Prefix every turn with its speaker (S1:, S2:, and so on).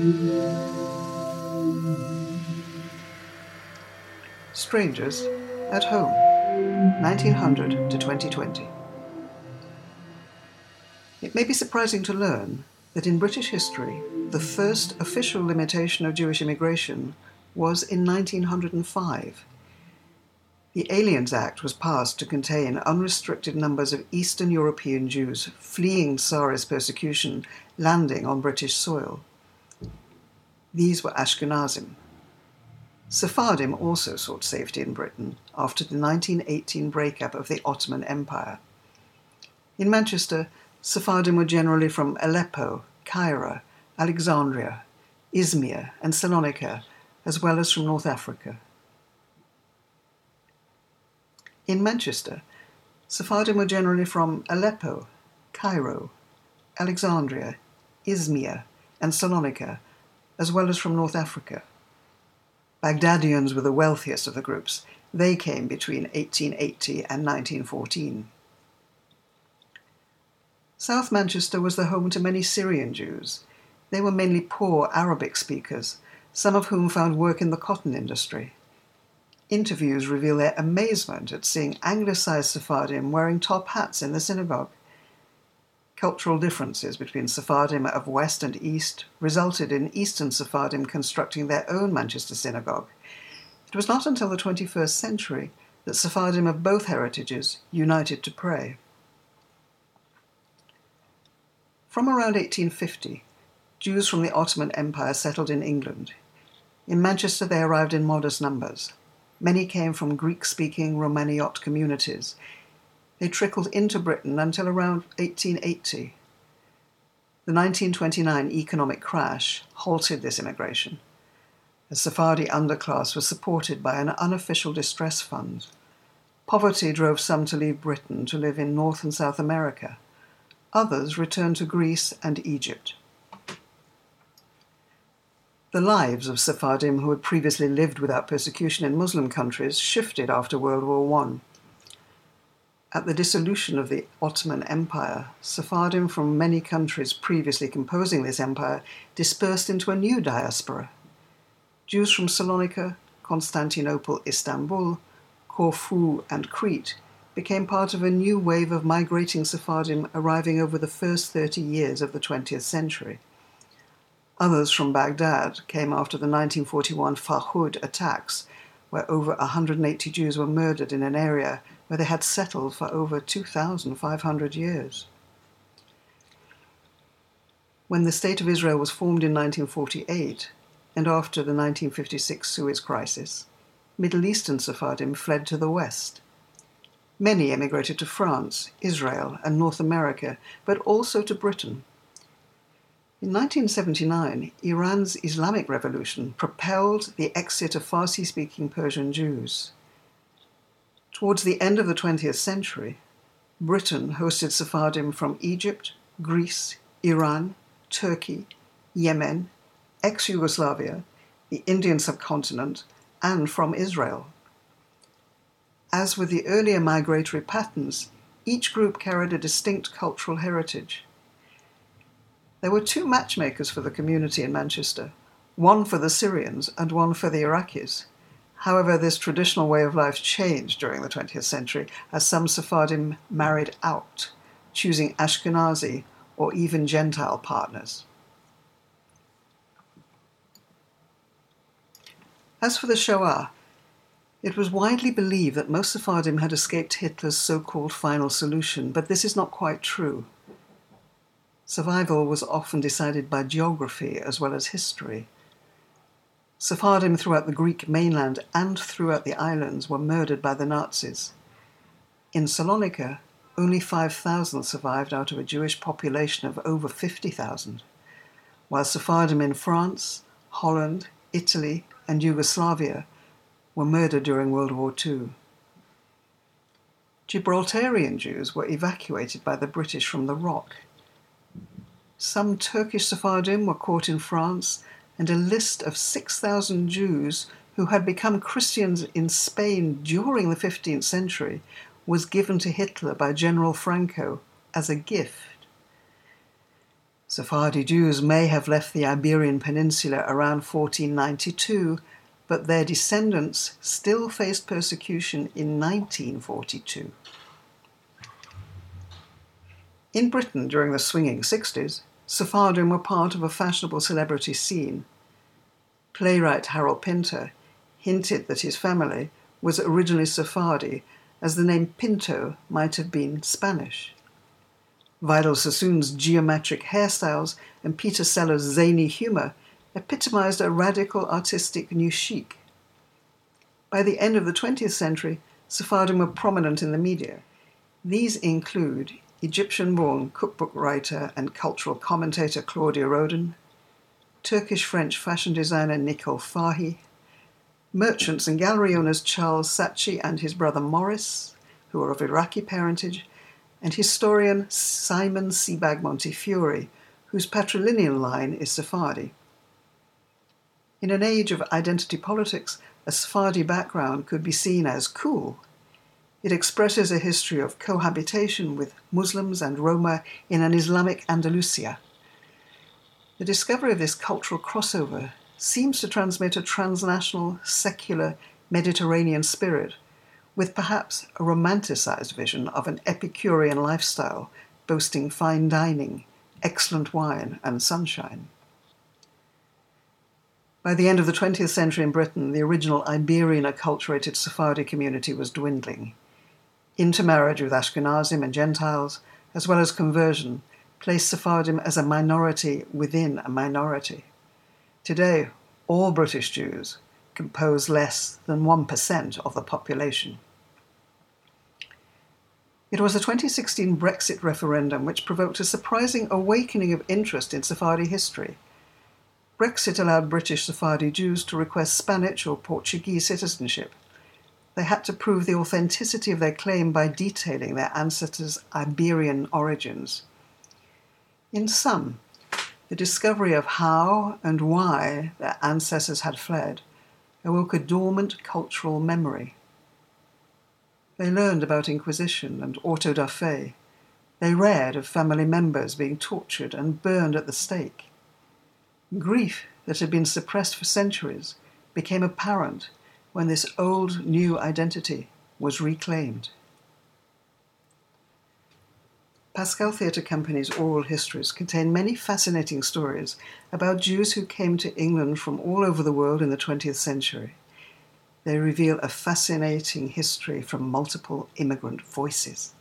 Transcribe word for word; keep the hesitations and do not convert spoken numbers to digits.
S1: Strangers at Home, nineteen hundred to twenty twenty. It may be surprising to learn that in British history, the first official limitation of Jewish immigration was in nineteen oh five. The Aliens Act was passed to contain unrestricted numbers of Eastern European Jews fleeing Tsarist persecution landing on British soil. These were Ashkenazim. Sephardim also sought safety in Britain after the nineteen eighteen breakup of the Ottoman Empire. In Manchester, Sephardim were generally from Aleppo, Cairo, Alexandria, Izmir, and Salonika, as well as from North Africa. In Manchester, Sephardim were generally from Aleppo, Cairo, Alexandria, Izmir, and Salonika, as well as from North Africa. Baghdadians were the wealthiest of the groups. They came between eighteen eighty and nineteen fourteen. South Manchester was the home to many Syrian Jews. They were mainly poor Arabic speakers, some of whom found work in the cotton industry. Interviews reveal their amazement at seeing Anglicized Sephardim wearing top hats in the synagogue. Cultural differences between Sephardim of West and East resulted in Eastern Sephardim constructing their own Manchester synagogue. It was not until the twenty-first century that Sephardim of both heritages united to pray. From around eighteen fifty, Jews from the Ottoman Empire settled in England. In Manchester they arrived in modest numbers. Many came from Greek-speaking Romaniot communities. They trickled into Britain until around eighteen eighty. The nineteen twenty-nine economic crash halted this immigration. The Sephardi underclass was supported by an unofficial distress fund. Poverty drove some to leave Britain to live in North and South America. Others returned to Greece and Egypt. The lives of Sephardim who had previously lived without persecution in Muslim countries shifted after World War One. At the dissolution of the Ottoman Empire, Sephardim from many countries previously composing this empire dispersed into a new diaspora. Jews from Salonika, Constantinople, Istanbul, Corfu, and Crete became part of a new wave of migrating Sephardim arriving over the first thirty years of the twentieth century. Others from Baghdad came after the nineteen forty-one Farhud attacks, where over one hundred eighty Jews were murdered in an area where they had settled for over two thousand five hundred years. When the State of Israel was formed in nineteen forty-eight, and after the nineteen fifty-six Suez Crisis, Middle Eastern Sephardim fled to the west. Many emigrated to France, Israel, and North America, but also to Britain. In nineteen seventy-nine, Iran's Islamic Revolution propelled the exit of Farsi-speaking Persian Jews. Towards the end of the twentieth century, Britain hosted Sephardim from Egypt, Greece, Iran, Turkey, Yemen, ex-Yugoslavia, the Indian subcontinent, and from Israel. As with the earlier migratory patterns, each group carried a distinct cultural heritage. There were two matchmakers for the community in Manchester, one for the Syrians and one for the Iraqis. However, this traditional way of life changed during the twentieth century as some Sephardim married out, choosing Ashkenazi or even Gentile partners. As for the Shoah, it was widely believed that most Sephardim had escaped Hitler's so-called final solution, but this is not quite true. Survival was often decided by geography as well as history. Sephardim throughout the Greek mainland and throughout the islands were murdered by the Nazis. In Salonika, only five thousand survived out of a Jewish population of over fifty thousand, while Sephardim in France, Holland, Italy, and Yugoslavia were murdered during World War Two. Gibraltarian Jews were evacuated by the British from the Rock. Some Turkish Sephardim were caught in France, and a list of six thousand Jews who had become Christians in Spain during the fifteenth century was given to Hitler by General Franco as a gift. Sephardi Jews may have left the Iberian Peninsula around fourteen ninety-two, but their descendants still faced persecution in nineteen forty-two. In Britain during the swinging sixties, Sephardim were part of a fashionable celebrity scene. Playwright Harold Pinter hinted that his family was originally Sephardi, as the name Pinto might have been Spanish. Vidal Sassoon's geometric hairstyles and Peter Sellers' zany humour epitomized a radical artistic new chic. By the end of the twentieth century, Sephardim were prominent in the media. These include Egyptian-born cookbook writer and cultural commentator Claudia Roden, Turkish-French fashion designer Nicole Fahy, merchants and gallery owners Charles Saatchi and his brother Morris, who are of Iraqi parentage, and historian Simon Sebag Montefiore, whose patrilineal line is Sephardi. In an age of identity politics, a Sephardi background could be seen as cool. It expresses a history of cohabitation with Muslims and Roma in an Islamic Andalusia. The discovery of this cultural crossover seems to transmit a transnational, secular, Mediterranean spirit, with perhaps a romanticized vision of an Epicurean lifestyle boasting fine dining, excellent wine, and sunshine. By the end of the twentieth century in Britain, the original Iberian acculturated Sephardi community was dwindling. Intermarriage with Ashkenazim and Gentiles, as well as conversion, placed Sephardim as a minority within a minority. Today, all British Jews compose less than one percent of the population. It was the twenty sixteen Brexit referendum which provoked a surprising awakening of interest in Sephardi history. Brexit allowed British Sephardi Jews to request Spanish or Portuguese citizenship. They had to prove the authenticity of their claim by detailing their ancestors' Iberian origins. In sum, the discovery of how and why their ancestors had fled awoke a dormant cultural memory. They learned about Inquisition and auto da fe. They read of family members being tortured and burned at the stake. Grief that had been suppressed for centuries became apparent when this old new identity was reclaimed. Pascal Theatre Company's oral histories contain many fascinating stories about Jews who came to England from all over the world in the twentieth century. They reveal a fascinating history from multiple immigrant voices.